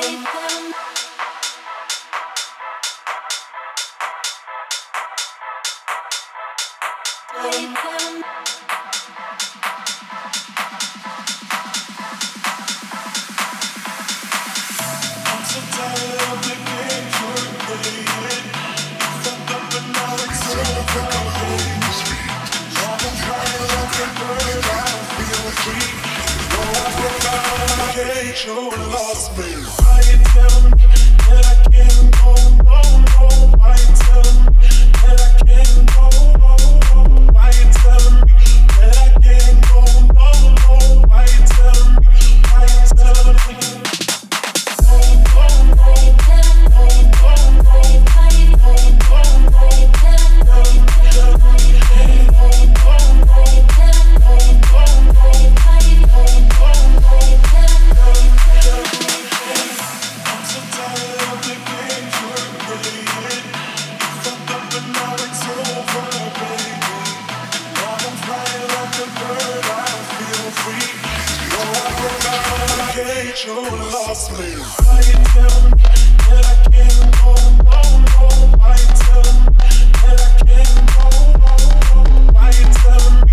You lost me. Why you tell me that I can't go? No, why you tell me that I can't go? Why you tell me